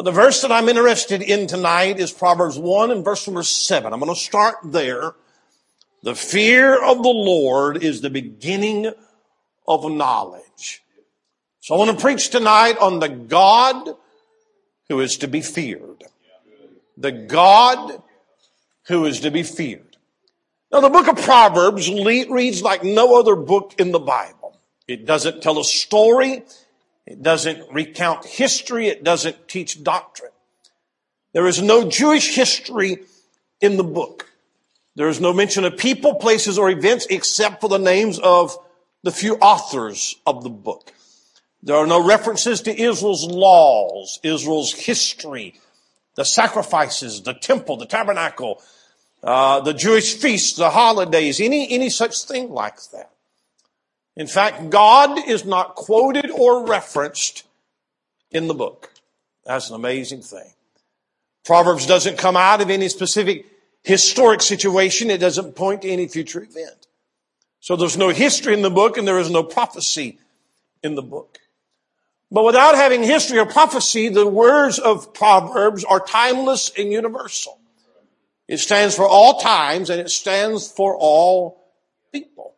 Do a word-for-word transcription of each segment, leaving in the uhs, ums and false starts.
But the verse that I'm interested in tonight is Proverbs one and verse number seven. I'm going to start there. The fear of the Lord is the beginning of knowledge. So I want to preach tonight on the God who is to be feared. The God who is to be feared. Now the book of Proverbs reads like no other book in the Bible. It doesn't tell a story. It doesn't recount history. It doesn't teach doctrine. There is no Jewish history in the book. There is no mention of people, places, or events except for the names of the few authors of the book. There are no references to Israel's laws, Israel's history, the sacrifices, the temple, the tabernacle, uh, the Jewish feasts, the holidays, any, any such thing like that. In fact, God is not quoted or referenced in the book. That's an amazing thing. Proverbs doesn't come out of any specific historic situation. It doesn't point to any future event. So there's no history in the book and there is no prophecy in the book. But without having history or prophecy, the words of Proverbs are timeless and universal. It stands for all times and it stands for all people.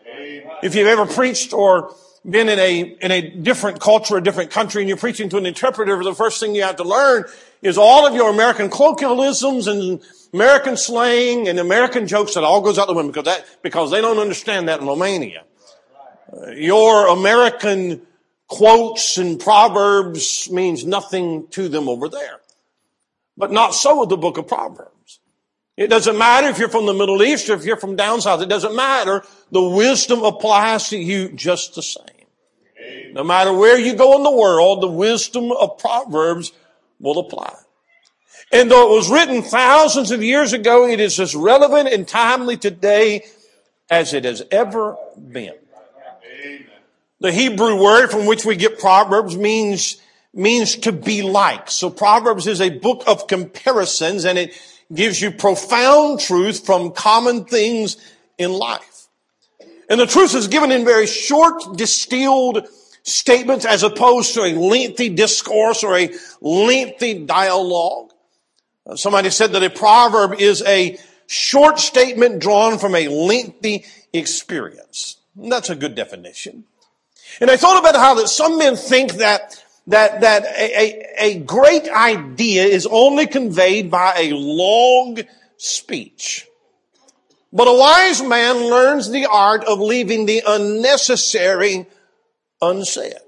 If you've ever preached or been in a, in a different culture, a different country, and you're preaching to an interpreter, the first thing you have to learn is all of your American colloquialisms and American slang and American jokes. That all goes out the window because that, because they don't understand that in Romania. Uh, your American quotes and proverbs means nothing to them over there. But not so with the book of Proverbs. It doesn't matter if you're from the Middle East or if you're from down south. It doesn't matter. The wisdom applies to you just the same. Amen. No matter where you go in the world, the wisdom of Proverbs will apply. And though it was written thousands of years ago, it is as relevant and timely today as it has ever been. Amen. The Hebrew word from which we get Proverbs means, means to be like. So Proverbs is a book of comparisons, and it gives you profound truth from common things in life. And the truth is given in very short, distilled statements as opposed to a lengthy discourse or a lengthy dialogue. Uh, somebody said that a proverb is a short statement drawn from a lengthy experience. And that's a good definition. And I thought about how that some men think that That, that a, a, a great idea is only conveyed by a long speech. But a wise man learns the art of leaving the unnecessary unsaid.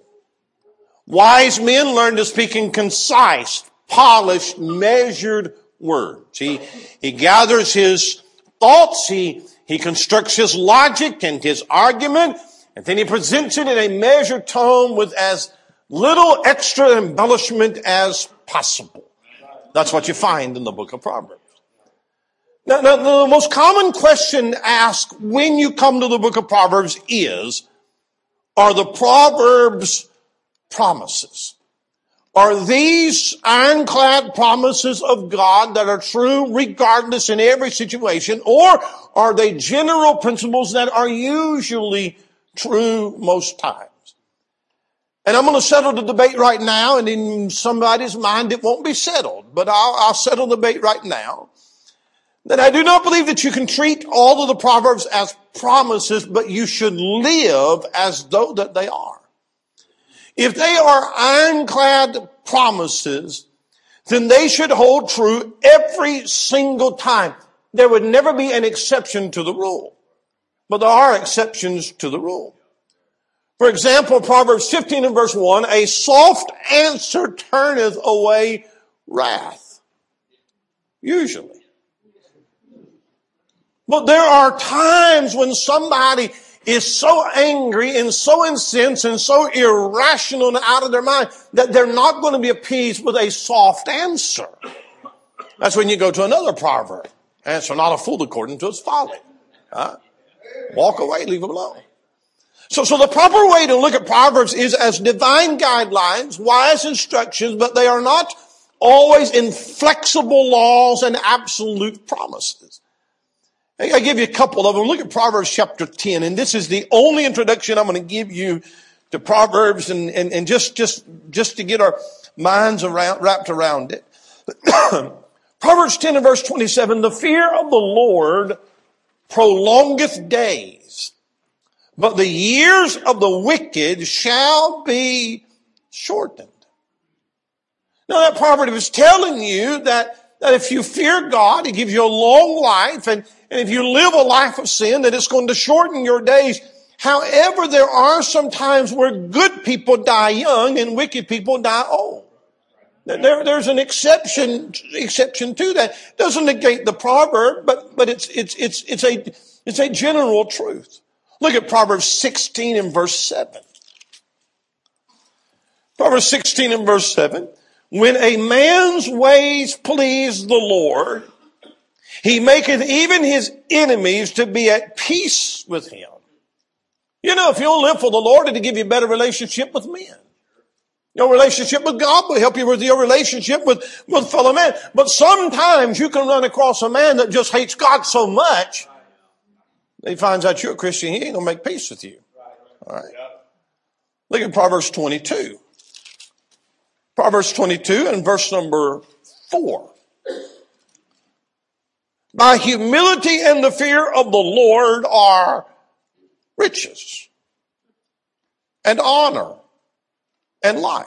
Wise men learn to speak in concise, polished, measured words. He, he gathers his thoughts, he, he constructs his logic and his argument, and then he presents it in a measured tone with as little extra embellishment as possible. That's what you find in the book of Proverbs. Now, now, the most common question asked when you come to the book of Proverbs is, are the Proverbs promises? Are these ironclad promises of God that are true regardless in every situation, or are they general principles that are usually true most times? And I'm going to settle the debate right now, and in somebody's mind it won't be settled, but I'll, I'll settle the debate right now. That I do not believe that you can treat all of the Proverbs as promises, but you should live as though that they are. If they are ironclad promises, then they should hold true every single time. There would never be an exception to the rule, but there are exceptions to the rule. For example, Proverbs fifteen and verse one, a soft answer turneth away wrath. Usually. But there are times when somebody is so angry and so incensed and so irrational and out of their mind that they're not going to be appeased with a soft answer. That's when you go to another proverb. Answer not a fool according to his folly. Huh? Walk away, leave him alone. So, so the proper way to look at Proverbs is as divine guidelines, wise instructions, but they are not always inflexible laws and absolute promises. I give you a couple of them. Look at Proverbs chapter ten, and this is the only introduction I'm going to give you to Proverbs, and, and, and just, just, just to get our minds around, wrapped around it. Proverbs ten and verse twenty-seven, the fear of the Lord prolongeth days, but the years of the wicked shall be shortened. Now that proverb is telling you that, that if you fear God, He gives you a long life, and, and if you live a life of sin, that it's going to shorten your days. However, there are some times where good people die young and wicked people die old. There, there's an exception, exception to that. Doesn't negate the proverb, but, but it's, it's, it's, it's a, it's a general truth. Look at Proverbs sixteen and verse seven. Proverbs sixteen and verse seven. When a man's ways please the Lord, He maketh even his enemies to be at peace with him. You know, if you'll live for the Lord, it'll give you a better relationship with men. Your relationship with God will help you with your relationship with, with fellow men. But sometimes you can run across a man that just hates God so much, he finds out you're a Christian, he ain't going to make peace with you. All right. Look at Proverbs twenty-two. Proverbs twenty-two and verse number four. By humility and the fear of the Lord are riches and honor and life.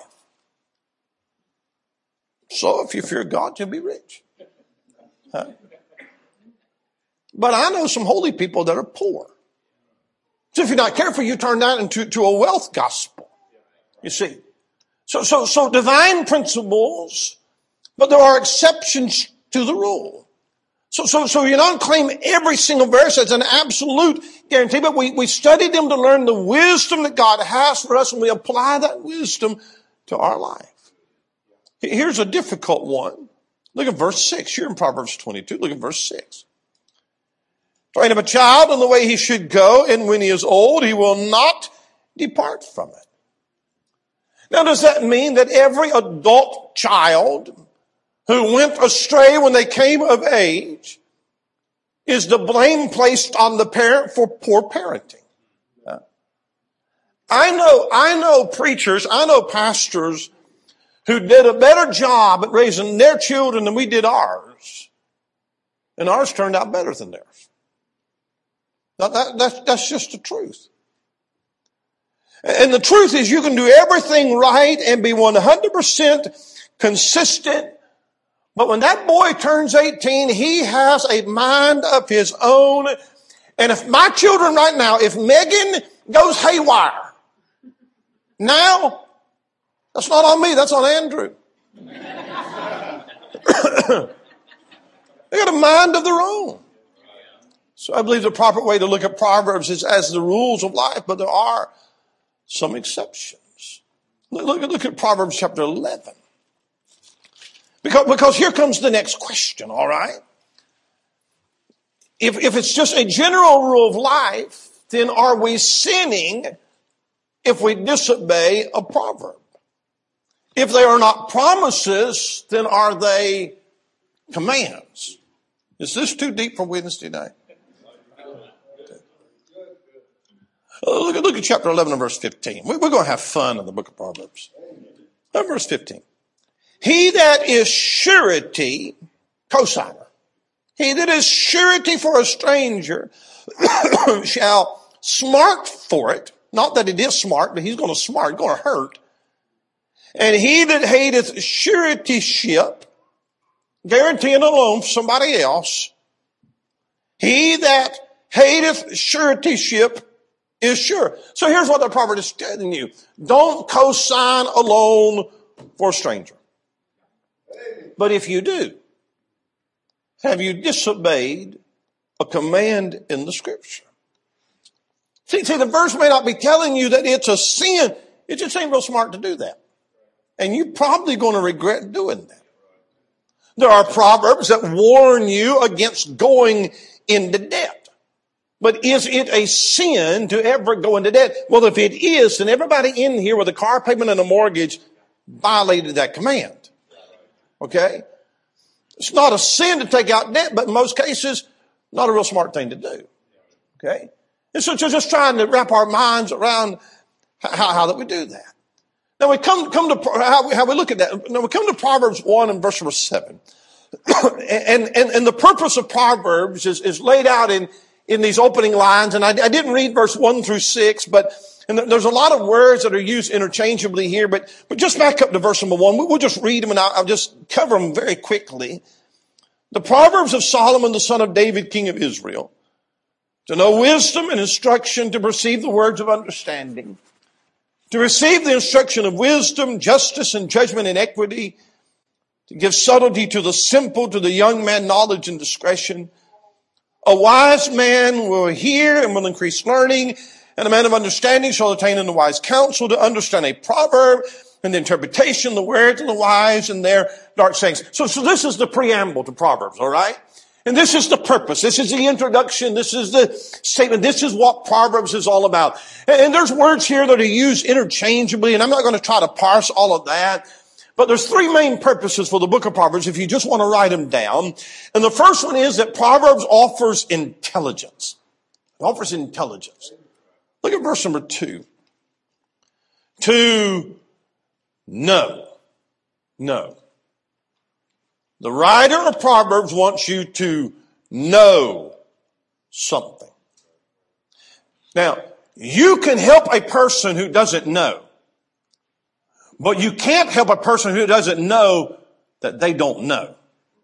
So if you fear God, you'll be rich. Huh? But I know some holy people that are poor. So if you're not careful, you turn that into to a wealth gospel. You see. So, so, so divine principles, but there are exceptions to the rule. So, so, so you don't claim every single verse as an absolute guarantee, but we, we study them to learn the wisdom that God has for us, and we apply that wisdom to our life. Here's a difficult one. Look at verse six. You're in Proverbs twenty-two. Look at verse six. Train up a child in the way he should go, and when he is old, he will not depart from it. Now, does that mean that every adult child who went astray when they came of age is the blame placed on the parent for poor parenting? I know, I know preachers, I know pastors who did a better job at raising their children than we did ours. And ours turned out better than theirs. Now that, that's, that's just the truth. And the truth is you can do everything right and be one hundred percent consistent. But when that boy turns eighteen, he has a mind of his own. And if my children right now, if Megan goes haywire, now, that's not on me, that's on Andrew. They got a mind of their own. So I believe the proper way to look at Proverbs is as the rules of life, but there are some exceptions. Look, look at Proverbs chapter eleven. Because, because here comes the next question, all right? If, if it's just a general rule of life, then are we sinning if we disobey a proverb? If they are not promises, then are they commands? Is this too deep for Wednesday night? Look at, look at chapter eleven and verse fifteen. We're going to have fun in the book of Proverbs. Look at verse fifteen. He that is surety, cosigner, he that is surety for a stranger shall smart for it. Not that it is smart, but he's going to smart, going to hurt. And he that hateth suretyship, guaranteeing a loan for somebody else, he that hateth suretyship is sure. So here's what the proverb is telling you. Don't co-sign a loan for a stranger. But if you do, have you disobeyed a command in the scripture? See, see, the verse may not be telling you that it's a sin. It just ain't real smart to do that. And you're probably going to regret doing that. There are proverbs that warn you against going into debt. But is it a sin to ever go into debt? Well, if it is, then everybody in here with a car payment and a mortgage violated that command. Okay? It's not a sin to take out debt, but in most cases, not a real smart thing to do. Okay? And so just trying to wrap our minds around how, how that we do that. Now we come, come to how we, how we look at that. Now we come to Proverbs one and verse number seven. and, and, and the purpose of Proverbs is, is laid out in, in these opening lines. And I, I didn't read verse one through six, but and there's a lot of words that are used interchangeably here, but, but just back up to verse number one. We'll just read them and I'll, I'll just cover them very quickly. The Proverbs of Solomon, the son of David, king of Israel, to know wisdom and instruction, to perceive the words of understanding, to receive the instruction of wisdom, justice, and judgment and equity, to give subtlety to the simple, to the young man knowledge and discretion. A wise man will hear and will increase learning, and a man of understanding shall attain unto wise counsel, to understand a proverb and the interpretation, the words of the wise and their dark sayings. So, so this is the preamble to Proverbs, all right? And this is the purpose. This is the introduction. This is the statement. This is what Proverbs is all about. And there's words here that are used interchangeably, and I'm not going to try to parse all of that. But there's three main purposes for the book of Proverbs if you just want to write them down. And the first one is that Proverbs offers intelligence. It offers intelligence. Look at verse number two. To know. Know. The writer of Proverbs wants you to know something. Now, you can help a person who doesn't know, but you can't help a person who doesn't know that they don't know.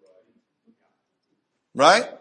Right?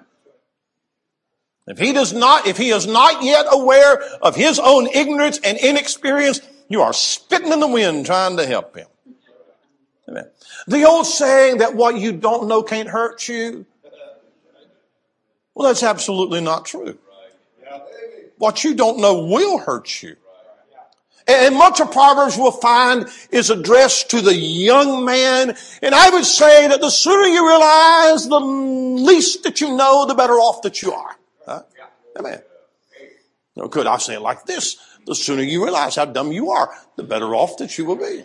If he does not, if he is not yet aware of his own ignorance and inexperience, you are spitting in the wind trying to help him. Amen. The old saying that what you don't know can't hurt you. Well, that's absolutely not true. What you don't know will hurt you. And much of Proverbs we'll find is addressed to the young man. And I would say that the sooner you realize the least that you know, the better off that you are. Huh? Amen. Or could I say it like this? The sooner you realize how dumb you are, the better off that you will be.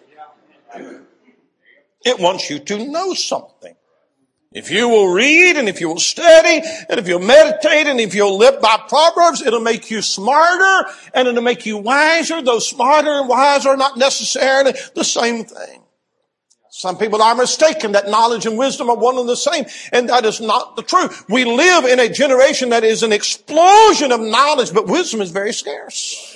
It wants you to know something. If you will read and if you will study and if you'll meditate and if you'll live by Proverbs, it'll make you smarter and it'll make you wiser. Though smarter and wiser are not necessarily the same thing. Some people are mistaken that knowledge and wisdom are one and the same, and that is not the truth. We live in a generation that is an explosion of knowledge, but wisdom is very scarce.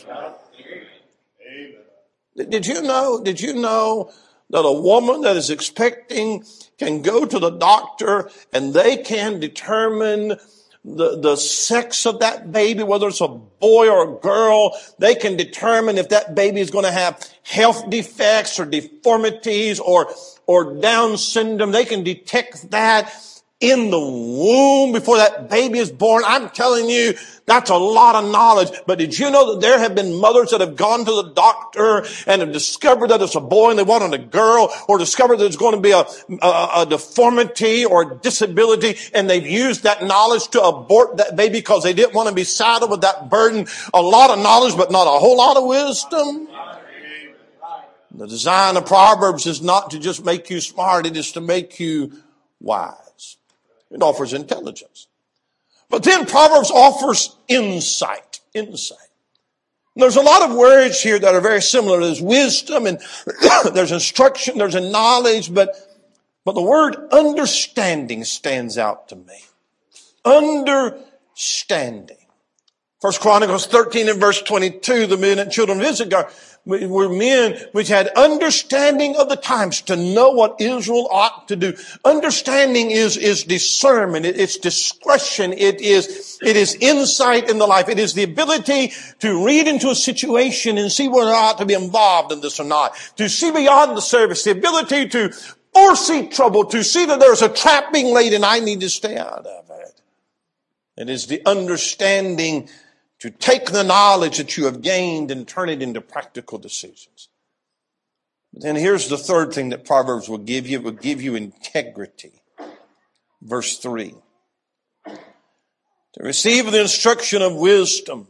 Did you know, did you know that a woman that is expecting can go to the doctor and they can determine the, the sex of that baby, whether it's a boy or a girl. They can determine if that baby is going to have health defects or deformities or, or Down syndrome. They can detect that in the womb before that baby is born. I'm telling you, that's a lot of knowledge. But did you know that there have been mothers that have gone to the doctor and have discovered that it's a boy and they wanted a girl, or discovered that there's going to be a, a, a deformity or a disability, and they've used that knowledge to abort that baby because they didn't want to be saddled with that burden? A lot of knowledge, but not a whole lot of wisdom. The design of Proverbs is not to just make you smart. It is to make you wise. It offers intelligence. But then Proverbs offers insight. Insight. And there's a lot of words here that are very similar. There's wisdom and there's instruction, there's a knowledge, but, but the word understanding stands out to me. Understanding. First Chronicles thirteen and verse twenty-two, the men and children of Issachar were men which had understanding of the times, to know what Israel ought to do. Understanding is, is discernment. It, it's discretion. It is, it is insight in the life. It is the ability to read into a situation and see whether I ought to be involved in this or not. To see beyond the surface. The ability to foresee trouble. To see that there's a trap being laid and I need to stay out of it. It is the understanding to take the knowledge that you have gained and turn it into practical decisions. But then here's the third thing that Proverbs will give you. It will give you integrity. Verse three. To receive the instruction of wisdom,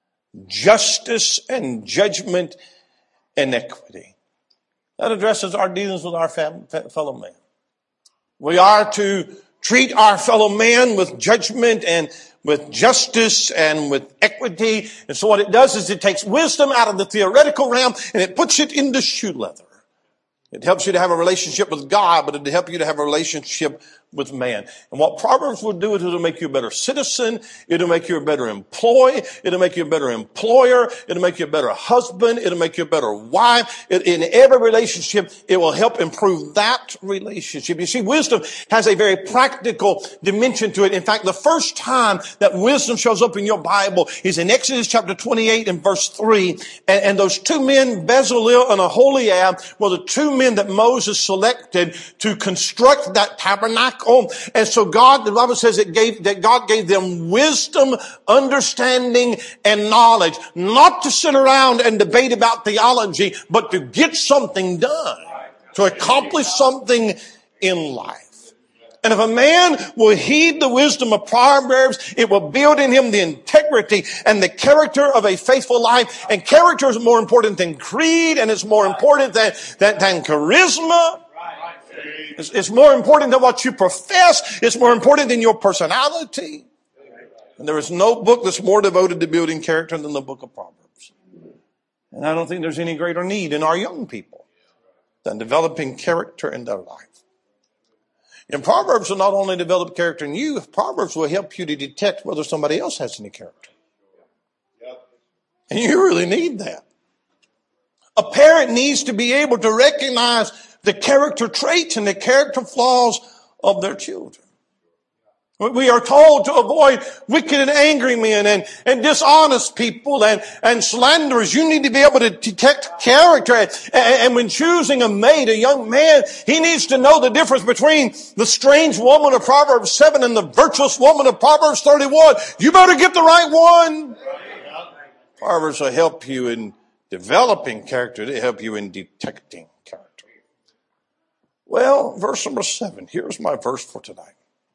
justice and judgment and equity. That addresses our dealings with our family, fellow man. We are to treat our fellow man with judgment and with justice and with equity. And so what it does is it takes wisdom out of the theoretical realm and it puts it into shoe leather. It helps you to have a relationship with God, but it'll help you to have a relationship with man. And what Proverbs will do is it'll make you a better citizen. It'll make you a better employee. It'll make you a better employer. It'll make you a better husband. It'll make you a better wife. It, in every relationship, it will help improve that relationship. You see, wisdom has a very practical dimension to it. In fact, the first time that wisdom shows up in your Bible is in Exodus chapter twenty-eight and verse three. And, and those two men, Bezalel and Aholiab, were the two men that Moses selected to construct that tabernacle. And so God, the Bible says it gave, that God gave them wisdom, understanding, and knowledge, not to sit around and debate about theology, but to get something done, to accomplish something in life. And if a man will heed the wisdom of Proverbs, it will build in him the integrity and the character of a faithful life. And character is more important than creed, and it's more important than, than, than charisma. It's, it's more important than what you profess. It's more important than your personality. And there is no book that's more devoted to building character than the book of Proverbs. And I don't think there's any greater need in our young people than developing character in their life. And Proverbs will not only develop character in you, Proverbs will help you to detect whether somebody else has any character. And you really need that. A parent needs to be able to recognize the character traits and the character flaws of their children. We are told to avoid wicked and angry men and, and dishonest people and, and slanderers. You need to be able to detect character. And, and when choosing a mate, a young man, he needs to know the difference between the strange woman of Proverbs seven and the virtuous woman of Proverbs thirty-one. You better get the right one. Proverbs will help you in developing character. They help you in detecting character. Well, verse number seven. Here's my verse for tonight.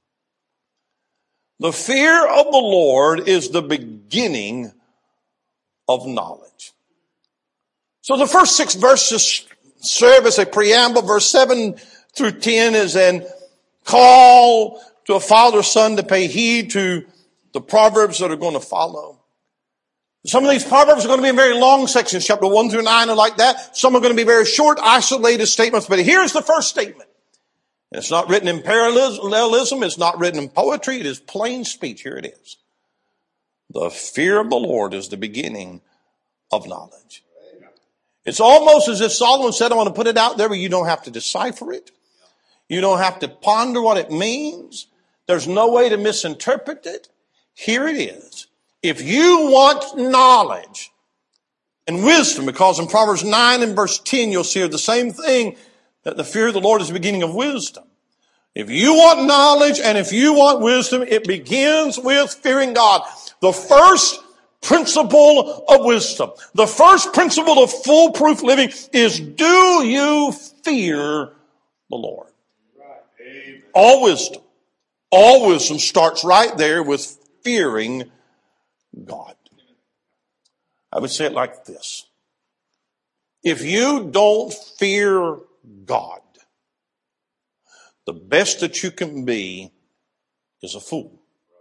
The fear of the Lord is the beginning of knowledge. So the first six verses serve as a preamble. Verse seven through ten is an call to a father son to pay heed to the proverbs that are going to follow. Some of these proverbs are going to be in very long sections. Chapter one through nine are like that. Some are going to be very short, isolated statements. But here's the first statement. It's not written in parallelism. It's not written in poetry. It is plain speech. Here it is. The fear of the Lord is the beginning of knowledge. It's almost as if Solomon said, I want to put it out there where you don't have to decipher it. You don't have to ponder what it means. There's no way to misinterpret it. Here it is. If you want knowledge and wisdom, because in Proverbs nine and verse ten, you'll see the same thing, that the fear of the Lord is the beginning of wisdom. If you want knowledge and if you want wisdom, it begins with fearing God. The first principle of wisdom, the first principle of foolproof living is, do you fear the Lord? All wisdom, all wisdom starts right there with fearing God. I would say it like this. If you don't fear God, the best that you can be is a fool.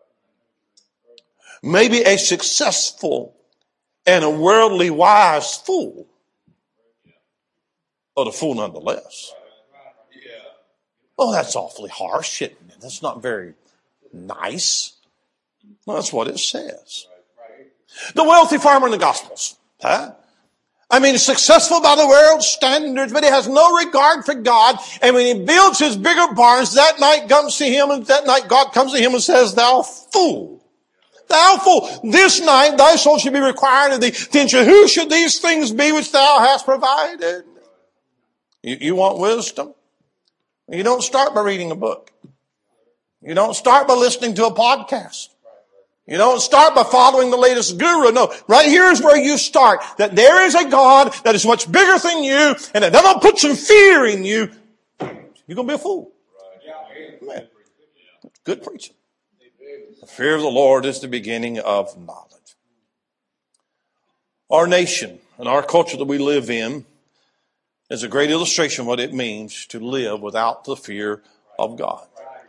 Maybe a successful and a worldly wise fool, but a fool nonetheless. Oh, that's awfully harsh, isn't it? That's not very nice. Well, that's what it says. The wealthy farmer in the Gospels, huh? I mean, successful by the world's standards, but he has no regard for God. And when he builds his bigger barns, that night comes to him, and that night God comes to him and says, thou fool, thou fool, this night thy soul should be required of thee. Then who should these things be which thou hast provided? You, you want wisdom? You don't start by reading a book. You don't start by listening to a podcast. You don't start by following the latest guru. No, right here is where you start. That there is a God that is much bigger than you, and if that'll put some fear in you, you're going to be a fool. Man, good preaching. The fear of the Lord is the beginning of knowledge. Our nation and our culture that we live in is a great illustration of what it means to live without the fear of God.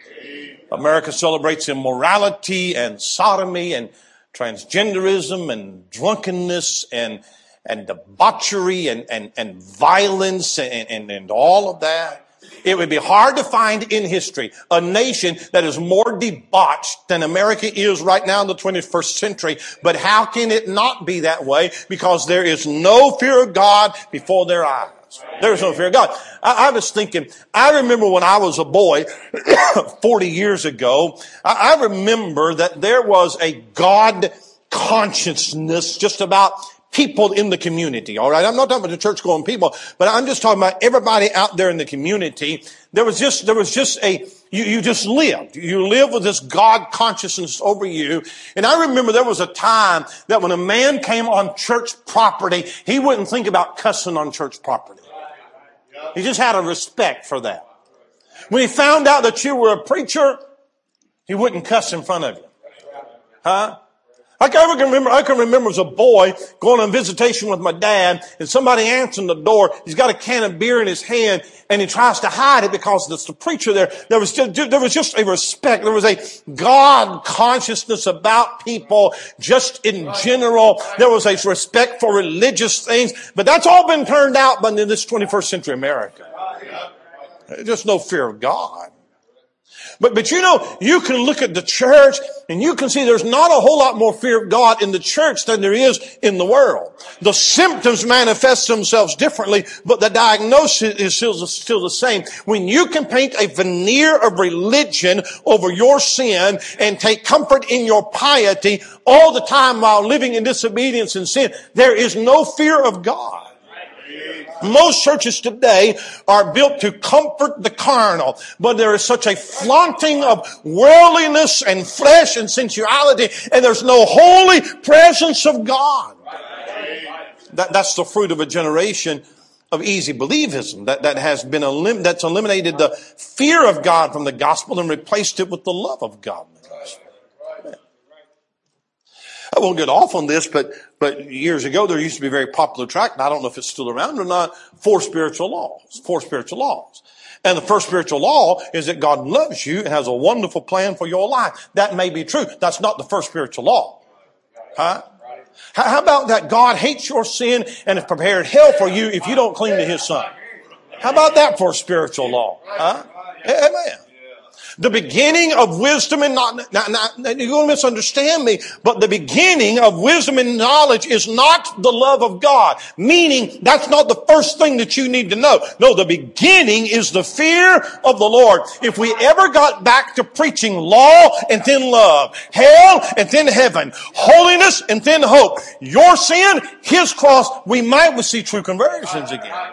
America celebrates immorality and sodomy and transgenderism and drunkenness and and debauchery and, and, and violence and, and, and all of that. It would be hard to find in history a nation that is more debauched than America is right now in the twenty-first century. But how can it not be that way? Because there is no fear of God before their eyes. There is no fear of God. I, I was thinking, I remember when I was a boy, forty years ago, I, I remember that there was a God consciousness just about people in the community, all right? I'm not talking about the church-going people, but I'm just talking about everybody out there in the community. There was just, there was just a, you, you just lived. You lived with this God consciousness over you. And I remember there was a time that when a man came on church property, he wouldn't think about cussing on church property. He just had a respect for that. When he found out that you were a preacher, he wouldn't cuss in front of you. Huh? I can remember, I can remember as a boy going on visitation with my dad and somebody answering the door. He's got a can of beer in his hand and he tries to hide it because there's the preacher there. There was just, there was just a respect. There was a God consciousness about people just in general. There was a respect for religious things, but that's all been turned out by in this twenty-first century America. There's just no fear of God. But, but you know, you can look at the church and you can see there's not a whole lot more fear of God in the church than there is in the world. The symptoms manifest themselves differently, but the diagnosis is still, still the same. When you can paint a veneer of religion over your sin and take comfort in your piety all the time while living in disobedience and sin, there is no fear of God. Most churches today are built to comfort the carnal, but there is such a flaunting of worldliness and flesh and sensuality, and there's no holy presence of God. That, that's the fruit of a generation of easy believism that, that has been elim- that's eliminated the fear of God from the gospel and replaced it with the love of God. I won't get off on this, but, but years ago there used to be a very popular tract, and I don't know if it's still around or not, Four Spiritual Laws. Four Spiritual Laws. And the first spiritual law is that God loves you and has a wonderful plan for your life. That may be true. That's not the first spiritual law. Huh? How about that God hates your sin and has prepared hell for you if you don't cling to His Son? How about that for a spiritual law? Huh? Amen. The beginning of wisdom and knowledge, now, now, you're going to misunderstand me, but the beginning of wisdom and knowledge is not the love of God. Meaning, that's not the first thing that you need to know. No, the beginning is the fear of the Lord. If we ever got back to preaching law and then love, hell and then heaven, holiness and then hope, your sin, His cross, we might see true conversions again.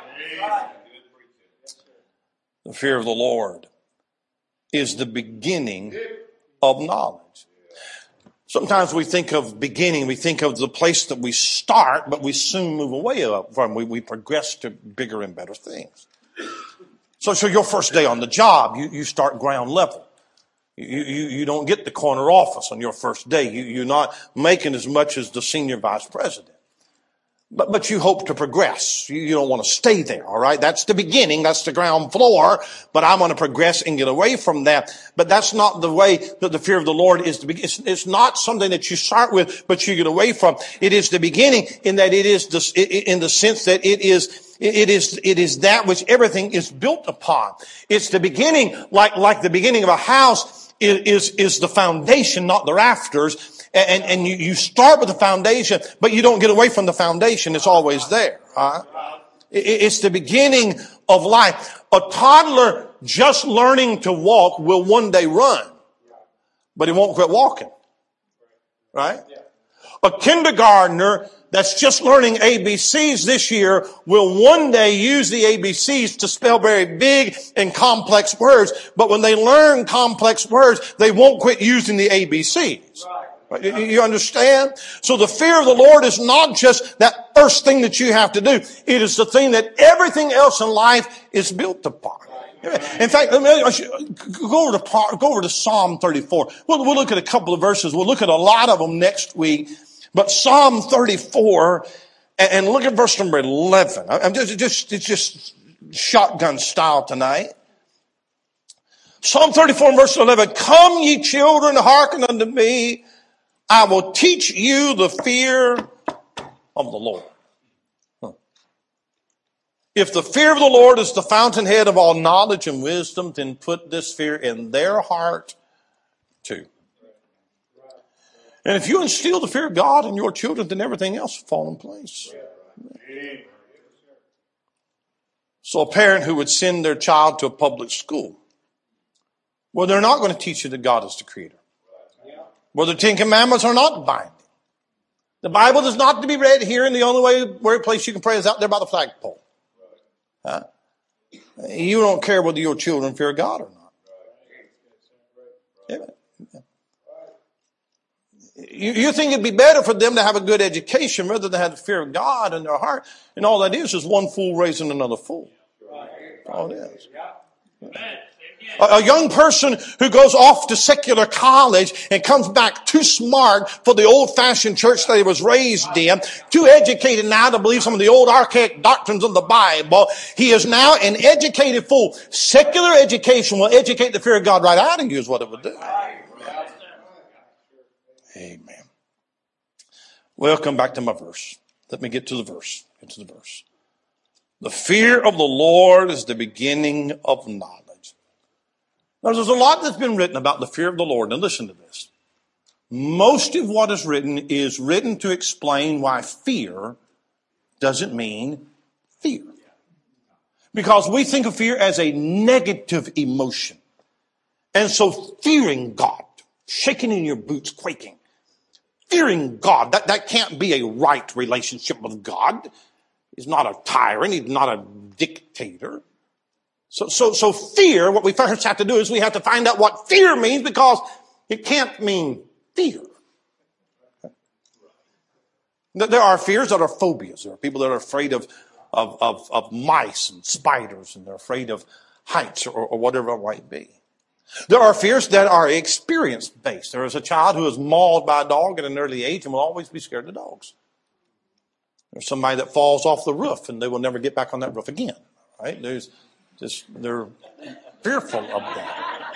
The fear of the Lord is the beginning of knowledge. Sometimes we think of beginning, we think of the place that we start, but we soon move away from. We, we progress to bigger and better things. So, so your first day on the job, you, you start ground level. You, you, you don't get the corner office on your first day. You, you're not making as much as the senior vice president. But, but you hope to progress. You, you don't want to stay there, all right? That's the beginning. That's the ground floor. But I want to progress and get away from that. But that's not the way that the fear of the Lord is to begin. It's, it's not something that you start with, but you get away from. It is the beginning in that it is the, in the sense that it is, it is, it is that which everything is built upon. It's the beginning, like, like the beginning of a house is, is, is the foundation, not the rafters. And, and you, you start with the foundation, but you don't get away from the foundation. It's always there. Huh? It's the beginning of life. A toddler just learning to walk will one day run, but he won't quit walking. Right? A kindergartner that's just learning A B Cs this year will one day use the A B Cs to spell very big and complex words. But when they learn complex words, they won't quit using the A B Cs. You understand? So the fear of the Lord is not just that first thing that you have to do. It is the thing that everything else in life is built upon. In fact, let me go over to go over to Psalm thirty-four. We'll, we'll look at a couple of verses. We'll look at a lot of them next week. But Psalm thirty-four, and look at verse number eleven. I'm just, just it's just shotgun style tonight. Psalm thirty-four verse eleven, come ye children, hearken unto me. I will teach you the fear of the Lord. Huh. If the fear of the Lord is the fountainhead of all knowledge and wisdom, then put this fear in their heart too. And if you instill the fear of God in your children, then everything else will fall in place. So a parent who would send their child to a public school, well, they're not going to teach you that God is the creator. Well, the Ten Commandments are not binding. The Bible is not to be read here, and the only way where place you can pray is out there by the flagpole. Huh? You don't care whether your children fear God or not. Amen. You, you think it'd be better for them to have a good education rather than have the fear of God in their heart, and all that is is one fool raising another fool. That's all it is. A, a young person who goes off to secular college and comes back too smart for the old-fashioned church that he was raised in, too educated now to believe some of the old archaic doctrines of the Bible, he is now an educated fool. Secular education will educate the fear of God right out of you is what it would do. Amen. Well, come back to my verse. Let me get to the verse. Get to the verse. The fear of the Lord is the beginning of knowledge. Now, there's a lot that's been written about the fear of the Lord. Now, listen to this. Most of what is written is written to explain why fear doesn't mean fear. Because we think of fear as a negative emotion. And so fearing God, shaking in your boots, quaking, fearing God, that, that can't be a right relationship with God. He's not a tyrant. He's not a dictator. So, so, so fear, what we first have to do is we have to find out what fear means, because it can't mean fear. There are fears that are phobias. There are people that are afraid of, of, of, of mice and spiders, and they're afraid of heights or, or whatever it might be. There are fears that are experience-based. There is a child who is mauled by a dog at an early age and will always be scared of dogs. There's somebody that falls off the roof and they will never get back on that roof again. Right? There's just, they're fearful of that.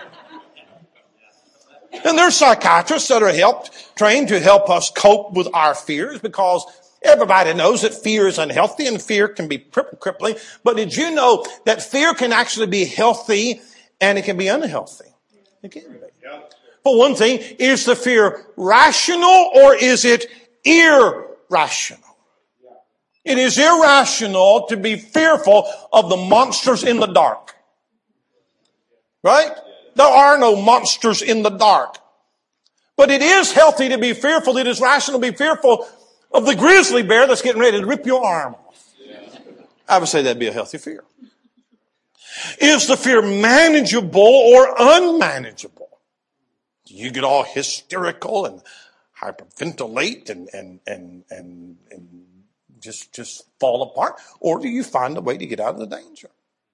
And there's psychiatrists that are helped, trained to help us cope with our fears, because everybody knows that fear is unhealthy and fear can be crippling. But did you know that fear can actually be healthy and it can be unhealthy? It can be. For one thing, is the fear rational or is it irrational? It is irrational to be fearful of the monsters in the dark. Right? There are no monsters in the dark. But it is healthy to be fearful. It is rational to be fearful of the grizzly bear that's getting ready to rip your arm off. I would say that'd be a healthy fear. Is the fear manageable or unmanageable? Do you get all hysterical and hyperventilate and, and, and, and, and just, just fall apart? Or do you find a way to get out of the danger?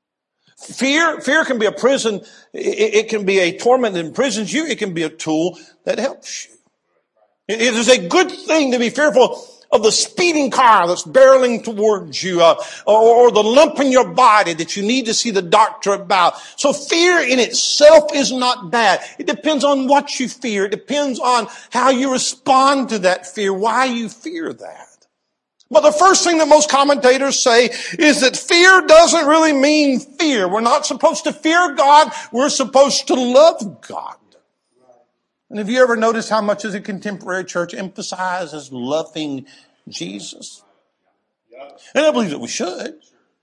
Fear, fear can be a prison. It, it can be a torment that imprisons you. It can be a tool that helps you. It, it is a good thing to be fearful of the speeding car that's barreling towards you, uh, or, or the lump in your body that you need to see the doctor about. So fear in itself is not bad. It depends on what you fear. It depends on how you respond to that fear, why you fear that. But the first thing that most commentators say is that fear doesn't really mean fear. We're not supposed to fear God. We're supposed to love God. And have you ever noticed how much of the contemporary church emphasizes loving Jesus? And I believe that we should.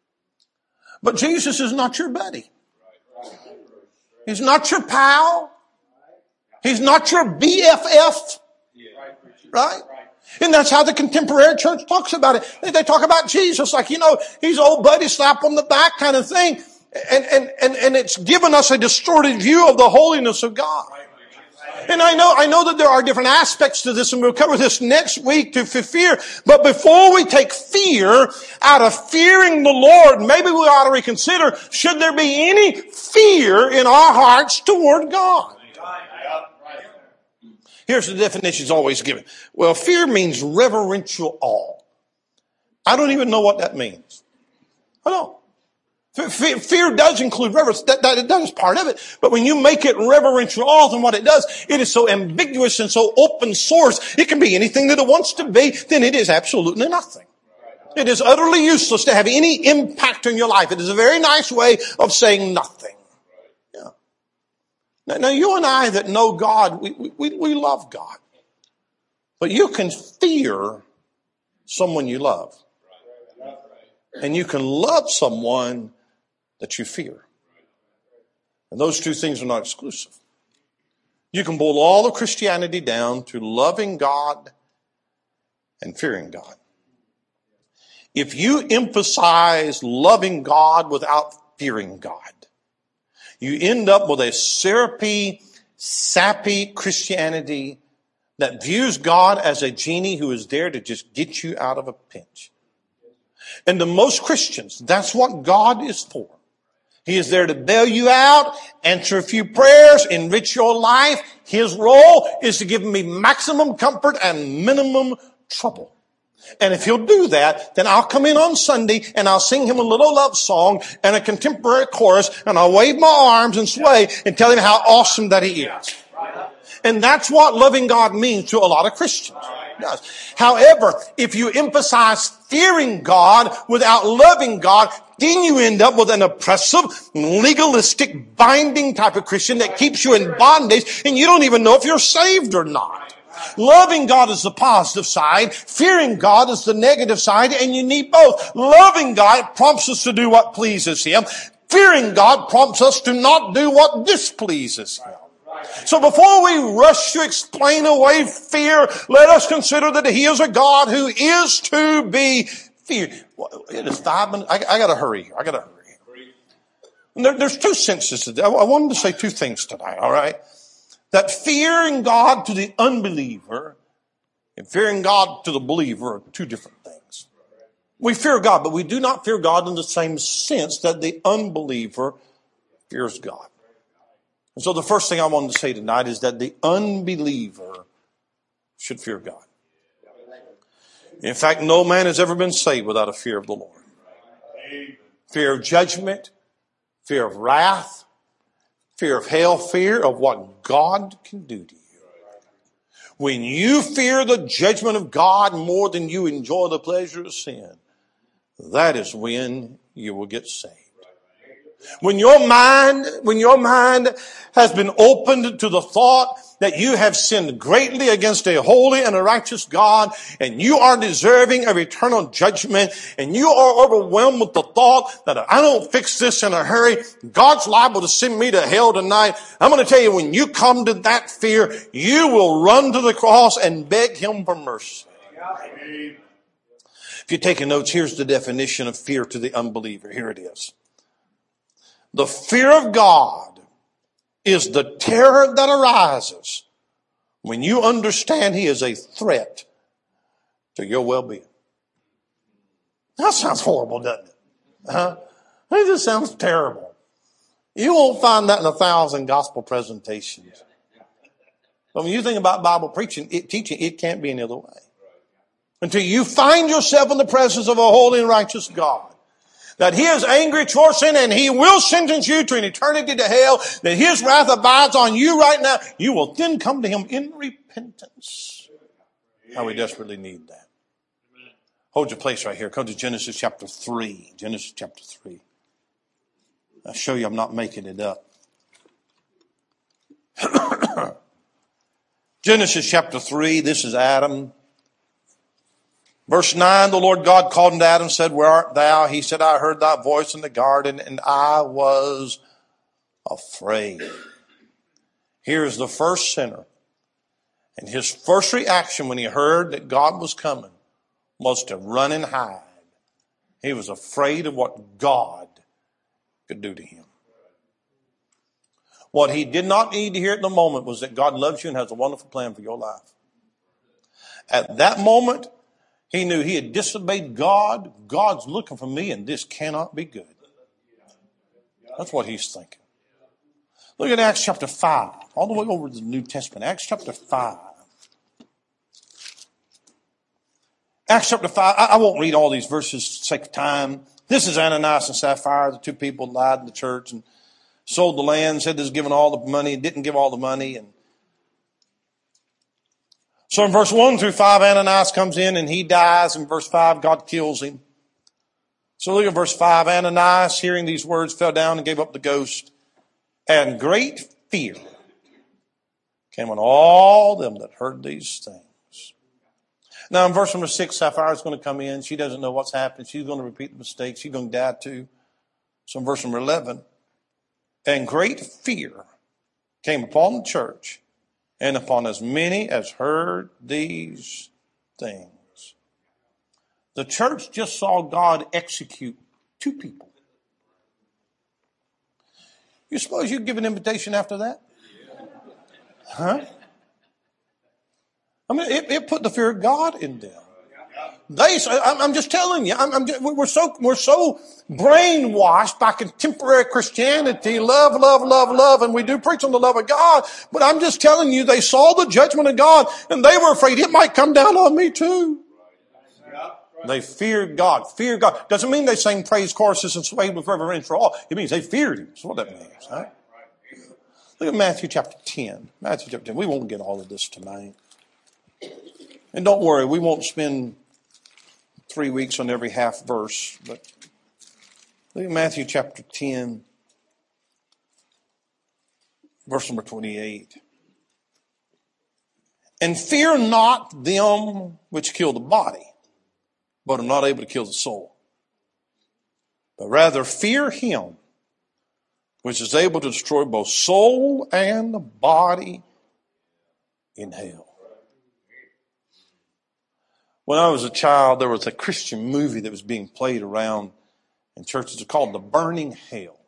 But Jesus is not your buddy. He's not your pal. He's not your B F F. Right? And that's how the contemporary church talks about it. They talk about Jesus like, you know, he's old buddy, slap on the back kind of thing. And, and, and, and it's given us a distorted view of the holiness of God. And I know, I know that there are different aspects to this, and we'll cover this next week to fear. But before we take fear out of fearing the Lord, maybe we ought to reconsider, should there be any fear in our hearts toward God? Here's the definition always given. Well, fear means reverential awe. I don't even know what that means. I don't. Fear, fear does include reverence. That, that, that is part of it. But when you make it reverential awe, then what it does, it is so ambiguous and so open source. It can be anything that it wants to be. Then it is absolutely nothing. It is utterly useless to have any impact on your life. It is a very nice way of saying nothing. Yeah. Now, now you and I that know God, we, we, we love God. But you can fear someone you love. And you can love someone that you fear. And those two things are not exclusive. You can boil all of Christianity down to loving God and fearing God. If you emphasize loving God without fearing God, you end up with a syrupy, sappy Christianity that views God as a genie who is there to just get you out of a pinch. And to most Christians, that's what God is for. He is there to bail you out, answer a few prayers, enrich your life. His role is to give me maximum comfort and minimum trouble. And if he'll do that, then I'll come in on Sunday and I'll sing him a little love song and a contemporary chorus and I'll wave my arms and sway and tell him how awesome that he is. And that's what loving God means to a lot of Christians. Does. However, if you emphasize fearing God without loving God, then you end up with an oppressive, legalistic, binding type of Christian that keeps you in bondage and you don't even know if you're saved or not. Loving God is the positive side. Fearing God is the negative side, and you need both. Loving God prompts us to do what pleases Him. Fearing God prompts us to not do what displeases Him. So before we rush to explain away fear, let us consider that He is a God who is to be feared. It is five minutes. I, I got to hurry here. I got to hurry here. There, there's two senses today. I wanted to say two things tonight, all right? That fearing God to the unbeliever and fearing God to the believer are two different things. We fear God, but we do not fear God in the same sense that the unbeliever fears God. And so the first thing I wanted to say tonight is that the unbeliever should fear God. In fact, no man has ever been saved without a fear of the Lord. Fear of judgment, fear of wrath, fear of hell, fear of what God can do to you. When you fear the judgment of God more than you enjoy the pleasure of sin, that is when you will get saved. When your mind, when your mind has been opened to the thought that you have sinned greatly against a holy and a righteous God, and you are deserving of eternal judgment, and you are overwhelmed with the thought that if I don't fix this in a hurry, God's liable to send me to hell tonight. I'm going to tell you, when you come to that fear, you will run to the cross and beg Him for mercy. If you're taking notes, here's the definition of fear to the unbeliever. Here it is. The fear of God is the terror that arises when you understand He is a threat to your well-being. That sounds horrible, doesn't it? Huh? It just sounds terrible. You won't find that in a thousand gospel presentations. But when you think about Bible preaching, it, teaching, it can't be any other way. Until you find yourself in the presence of a holy and righteous God, that He is angry towards sin and He will sentence you to an eternity to hell, that His wrath abides on you right now, you will then come to Him in repentance. How we desperately need that. Hold your place right here. Come to Genesis chapter three. Genesis chapter three. I'll show you I'm not making it up. Genesis chapter three, this is Adam. Verse nine, the Lord God called unto Adam and said, where art thou? He said, I heard thy voice in the garden, and I was afraid. Here's the first sinner. And his first reaction when he heard that God was coming was to run and hide. He was afraid of what God could do to him. What he did not need to hear at the moment was that God loves you and has a wonderful plan for your life. At that moment, he knew he had disobeyed God. God's looking for me, and this cannot be good. That's what he's thinking. Look at Acts chapter five, all the way over to the New Testament. Acts chapter five. Acts chapter five, I won't read all these verses for the sake of time, This is Ananias and Sapphira, the two people lied in the church and sold the land, said they've given all the money, didn't give all the money. And so in verse one through five, Ananias comes in and he dies. In verse five, God kills him. So look at verse five. Ananias, hearing these words, fell down and gave up the ghost. And great fear came on all them that heard these things. Now in verse number six, Sapphira is going to come in. She doesn't know what's happening. She's going to repeat the mistake. She's going to die too. So in verse number eleven, and great fear came upon the church and upon as many as heard these things. The church just saw God execute two people. You suppose you'd give an invitation after that? Huh? I mean, it, it put the fear of God in them. They, I'm just telling you, I'm, I'm, we're so we're so brainwashed by contemporary Christianity, love, love, love, love, and we do preach on the love of God. But I'm just telling you, they saw the judgment of God, and they were afraid it might come down on me too. They feared God. Fear God doesn't mean they sang praise choruses and swayed with reverence for all. It means they feared Him. That's what that means. Right? Look at Matthew chapter ten. Matthew chapter ten. We won't get all of this tonight, and don't worry, we won't spend three weeks on every half verse. But look at Matthew chapter ten, verse number twenty-eight. And fear not them which kill the body, but are not able to kill the soul. But rather fear Him which is able to destroy both soul and body in hell. When I was a child, there was a Christian movie that was being played around in churches. It's called The Burning Hell.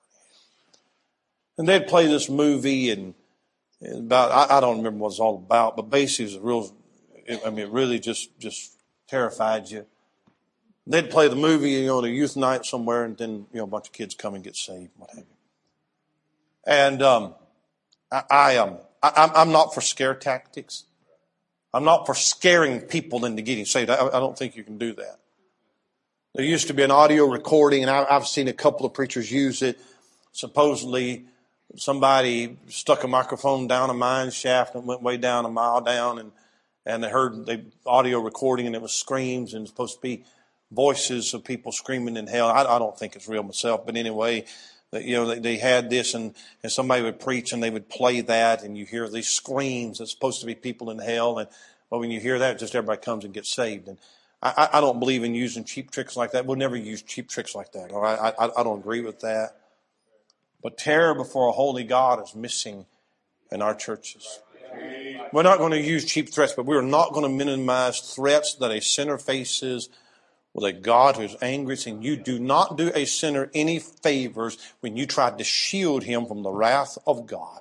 And they'd play this movie, and about I, I don't remember what it was all about, but basically it was a real, it, I mean, it really just, just terrified you. They'd play the movie, you know, at a youth night somewhere, and then, you know, a bunch of kids come and get saved, what have you. And um, I, I, um, I, I'm not for scare tactics. I'm not for scaring people into getting saved. I, I don't think you can do that. There used to be an audio recording, and I, I've seen a couple of preachers use it. Supposedly, somebody stuck a microphone down a mine shaft and went way down, a mile down, and, and they heard the audio recording, and it was screams, and it's supposed to be voices of people screaming in hell. I, I don't think it's real myself, but anyway, you know, they, they had this, and, and somebody would preach, and they would play that, and you hear these screams. It's supposed to be people in hell, and well, when you hear that, just everybody comes and gets saved. And I, I don't believe in using cheap tricks like that. We'll never use cheap tricks like that. All right, I, I don't agree with that. But terror before a holy God is missing in our churches. We're not going to use cheap threats, but we're not going to minimize threats that a sinner faces with a God who's angry, saying you do not do a sinner any favors when you try to shield him from the wrath of God.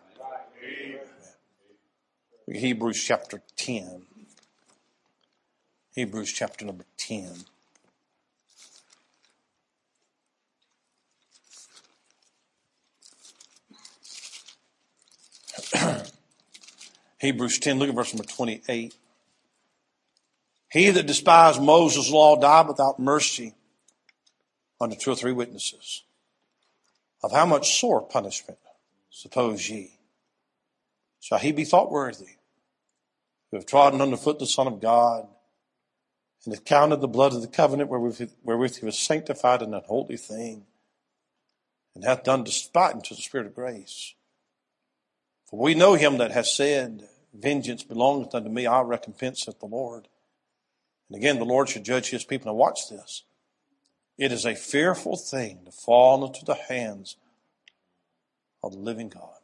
Hebrews chapter ten. Hebrews chapter number ten. Hebrews ten, look at verse number twenty-eight. He that despised Moses' law died without mercy under two or three witnesses. Of how much sore punishment, suppose ye, shall he be thought worthy, who have trodden underfoot the Son of God, and hath counted the blood of the covenant wherewith, wherewith he was sanctified in that holy thing, and hath done despite unto the Spirit of grace. For we know him that hath said, vengeance belongeth unto me, I'll recompense, saith the Lord. And again, the Lord should judge his people. Now watch this. It is a fearful thing to fall into the hands of the living God.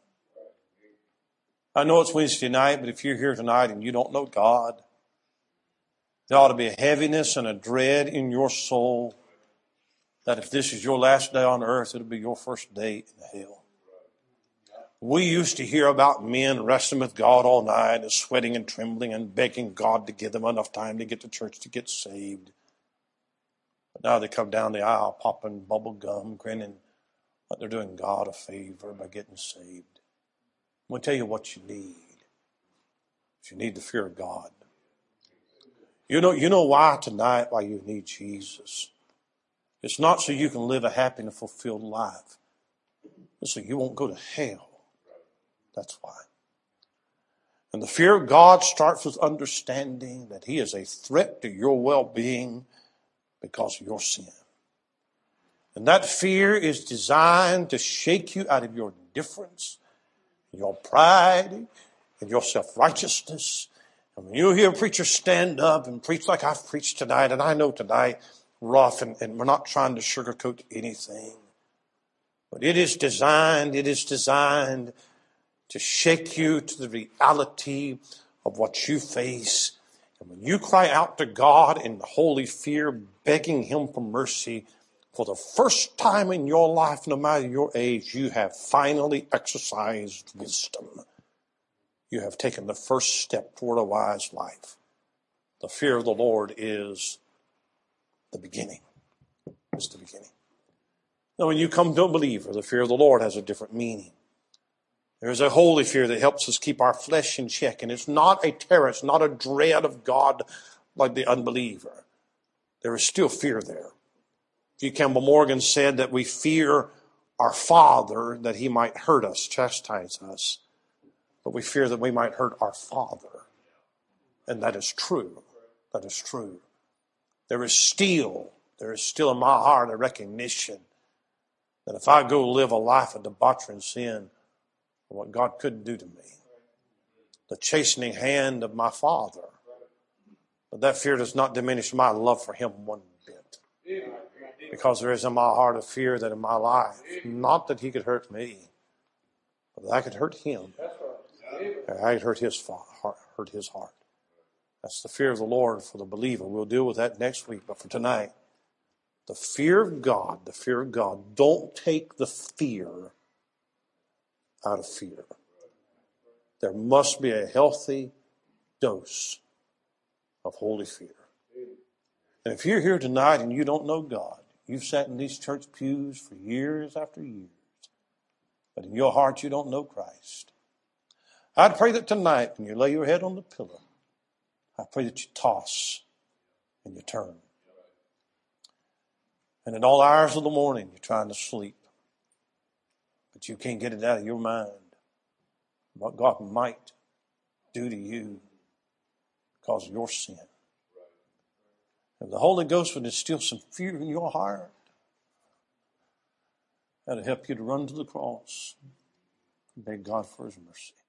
I know it's Wednesday night, but if you're here tonight and you don't know God, there ought to be a heaviness and a dread in your soul that if this is your last day on earth, it'll be your first day in hell. We used to hear about men wrestling with God all night and sweating and trembling and begging God to give them enough time to get to church to get saved. But now they come down the aisle popping bubble gum, grinning like they're doing God a favor by getting saved. I'm going to tell you what you need. You need the fear of God. You know, you know why tonight, why you need Jesus. It's not so you can live a happy and fulfilled life. It's so you won't go to hell. That's why. And the fear of God starts with understanding that He is a threat to your well-being because of your sin. And that fear is designed to shake you out of your indifference, your pride, and your self-righteousness. And when you hear a preacher stand up and preach like I've preached tonight, and I know tonight, rough, and, and we're not trying to sugarcoat anything, but it is designed, it is designed to shake you to the reality of what you face. And when you cry out to God in holy fear, begging Him for mercy, for the first time in your life, no matter your age, you have finally exercised wisdom. You have taken the first step toward a wise life. The fear of the Lord is the beginning. It's the beginning. Now, when you come to a believer, the fear of the Lord has a different meaning. There's a holy fear that helps us keep our flesh in check. And it's not a terror, it's not a dread of God like the unbeliever. There is still fear there. G. Campbell Morgan said that we fear our Father that He might hurt us, chastise us. But we fear that we might hurt our Father. And that is true. That is true. There is still, there is still in my heart a recognition that if I go live a life of debauchery and sin, what God couldn't do to me, the chastening hand of my Father. But that fear does not diminish my love for Him one bit. Because there is in my heart a fear that in my life, not that He could hurt me, but that I could hurt Him. I could hurt His heart, hurt His heart. That's the fear of the Lord for the believer. We'll deal with that next week. But for tonight, the fear of God, the fear of God. Don't take the fear out of fear. There must be a healthy dose of holy fear. And if you're here tonight and you don't know God, you've sat in these church pews for years after years, but in your heart you don't know Christ, I'd pray that tonight when you lay your head on the pillow, I pray that you toss and you turn. And at all hours of the morning you're trying to sleep, but you can't get it out of your mind what God might do to you because of your sin. If the Holy Ghost would instill some fear in your heart, that'll help you to run to the cross and beg God for His mercy.